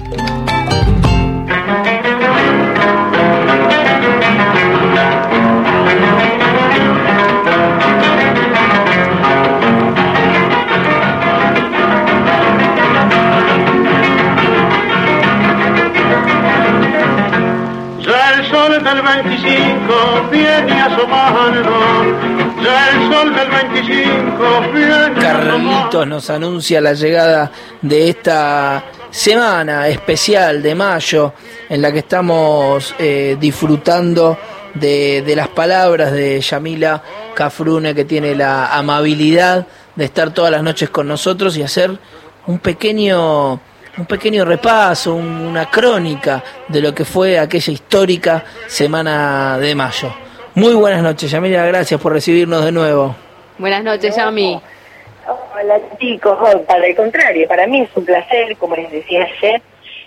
Del 25 viene asomando, ya el sol del 25 viene. Carlitos nos anuncia la llegada de esta semana especial de mayo en la que estamos disfrutando de las palabras de Yamila Cafrune, que tiene la amabilidad de estar todas las noches con nosotros y hacer un pequeño repaso, una crónica de lo que fue aquella histórica semana de mayo. Muy buenas noches, Yamila, gracias por recibirnos de nuevo. Buenas noches, Yami. Hola, chicos. Para el contrario, para mí es un placer, como les decía ayer,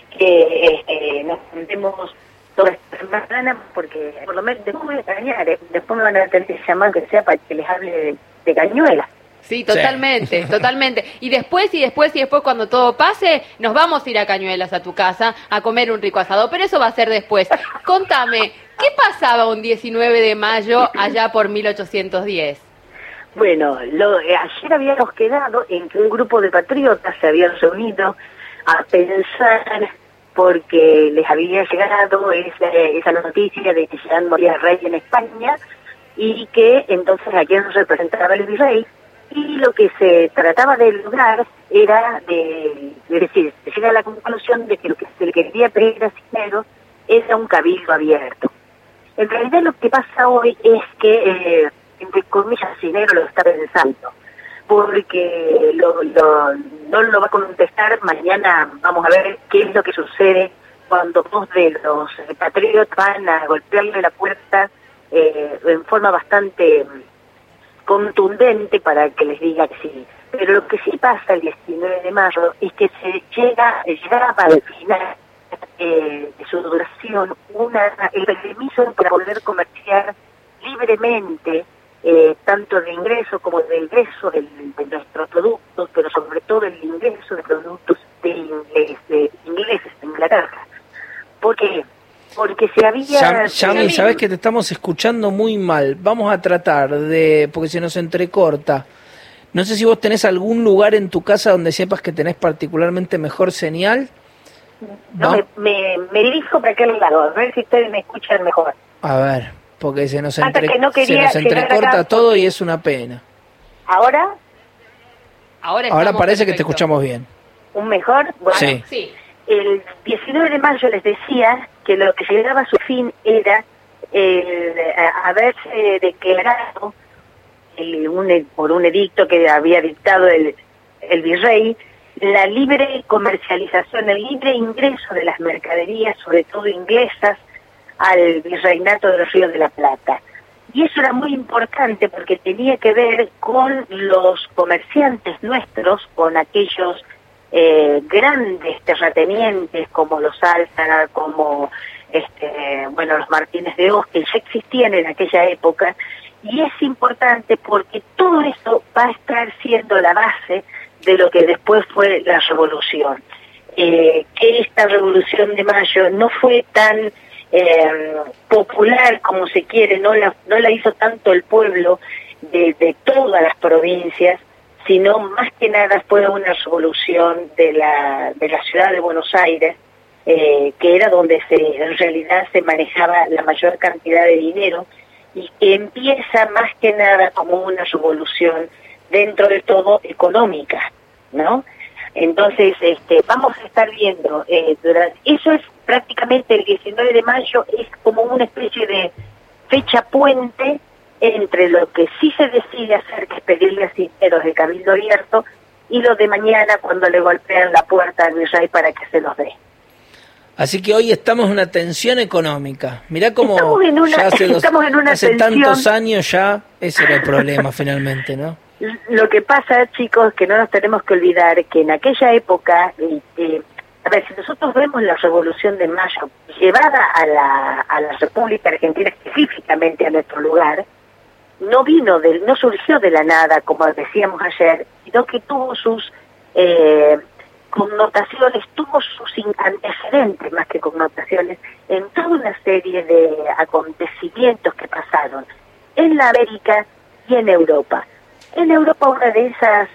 que nos juntemos toda esta semana, porque por lo menos después voy a extrañar, después me van a tener que llamar, que sea para que les hable de Cañuelas. Sí, totalmente, sí. Totalmente. Y después cuando todo pase, nos vamos a ir a Cañuelas, a tu casa, a comer un rico asado, pero eso va a ser después. Contame, ¿qué pasaba un 19 de mayo allá por 1810? Bueno, ayer habíamos quedado en que un grupo de patriotas se habían reunido a pensar, porque les había llegado esa noticia de que Jean moría rey en España, y que entonces a quien representaba el virrey, y lo que se trataba de lograr era decir, se llega a la conclusión de que lo que se le quería pedir a Cisneros era un cabildo abierto. En realidad lo que pasa hoy es que, entre comillas, Cisneros lo está pensando, porque no lo va a contestar. Mañana vamos a ver qué es lo que sucede cuando dos de los patriotas van a golpearle la puerta en forma bastante contundente para que les diga que sí. Pero lo que sí pasa el 19 de mayo es que se llegaba al final de su duración el permiso para poder comerciar libremente, tanto de ingreso como de egreso de nuestros productos, pero sobre todo el ingreso de productos de ingleses de Inglaterra. ¿Por qué? Porque se había... Yami, sabes que te estamos escuchando muy mal. Vamos a tratar porque se nos entrecorta. No sé si vos tenés algún lugar en tu casa donde sepas que tenés particularmente mejor señal. No, me dirijo para aquel lado, a ver si ustedes me escuchan mejor. A ver, porque se nos entrecorta todo y es una pena. ¿Ahora? Ahora parece que te escuchamos bien. ¿Un mejor? Bueno, sí. El 19 de mayo les decía que lo que llegaba a su fin era haberse declarado por un edicto que había dictado el virrey, la libre comercialización, el libre ingreso de las mercaderías, sobre todo inglesas, al virreinato de los Ríos de la Plata. Y eso era muy importante porque tenía que ver con los comerciantes nuestros, con aquellos grandes terratenientes como los Álzaga, como los Martínez de Hoz, que ya existían en aquella época. Y es importante porque todo eso va a estar siendo la base de lo que después fue la revolución. Que esta revolución de mayo no fue tan popular como se quiere, no la hizo tanto el pueblo de todas las provincias, sino más que nada fue una revolución de la ciudad de Buenos Aires, que era donde en realidad se manejaba la mayor cantidad de dinero, y que empieza más que nada como una revolución dentro de todo económica, ¿no? Entonces, vamos a estar viendo, eso es prácticamente el 19 de mayo, es como una especie de fecha puente entre lo que sí se decide hacer, que es pedirle a Cisneros de cabildo abierto, y lo de mañana cuando le golpean la puerta al virrey para que se los dé. Así que hoy estamos en una tensión económica. Mirá cómo hace tantos años ya ese era el problema finalmente, ¿no? Lo que pasa, chicos, que no nos tenemos que olvidar que en aquella época, a ver, si nosotros vemos la Revolución de Mayo llevada a la República Argentina, específicamente a nuestro lugar, no surgió de la nada, como decíamos ayer, sino que tuvo sus connotaciones, tuvo sus antecedentes presentes más que connotaciones en toda una serie de acontecimientos que pasaron en la América y en Europa. En Europa una de esas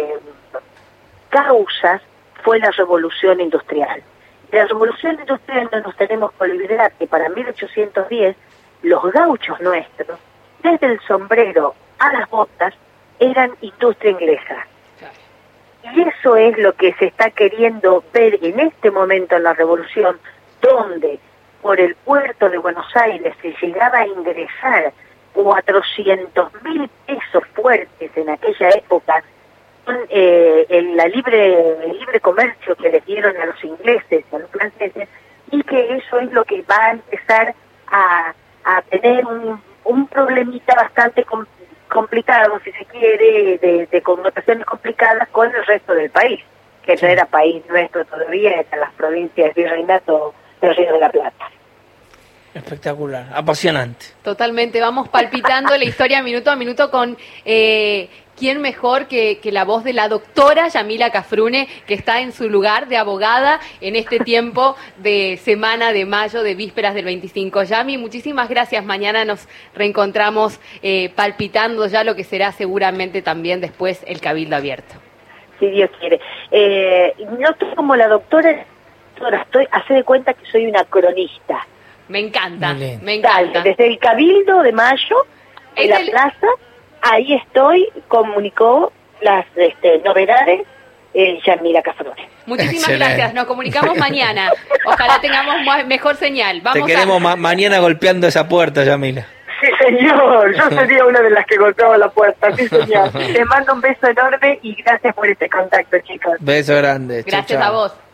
causas fue la Revolución Industrial. De la Revolución Industrial no nos tenemos que olvidar que para 1810 los gauchos nuestros, desde el sombrero a las botas, eran industria inglesa. Y eso es lo que se está queriendo ver en este momento en la Revolución, donde por el puerto de Buenos Aires se llegaba a ingresar 400.000 pesos fuertes en aquella época, con el libre comercio que les dieron a los ingleses, a los franceses, y que eso es lo que va a empezar a tener un problemita bastante complicado, si se quiere, de connotaciones complicadas con el resto del país, que no era país nuestro todavía, eran las provincias de Virreinato del Río de la Plata. Espectacular, apasionante. Totalmente, vamos palpitando la historia minuto a minuto con quién mejor que la voz de la doctora Yamila Cafrune, que está en su lugar de abogada en este tiempo de semana de mayo, de vísperas del 25. Yami, muchísimas gracias. Mañana nos reencontramos palpitando ya lo que será seguramente también después el Cabildo Abierto. Si Dios quiere. No estoy como la doctora, hace de cuenta que soy una cronista. Me encanta, me encanta. Dale, desde el Cabildo de Mayo, en la plaza, ahí estoy, comunicó las novedades Yamila Cafrune. Muchísimas gracias, nos comunicamos mañana. Ojalá tengamos mejor señal. Te queremos mañana golpeando esa puerta, Yamila. Sí, señor, yo sería una de las que golpeaba la puerta, sí, señor. Te mando un beso enorme y gracias por este contacto, chicos. Beso grande. Gracias a vos.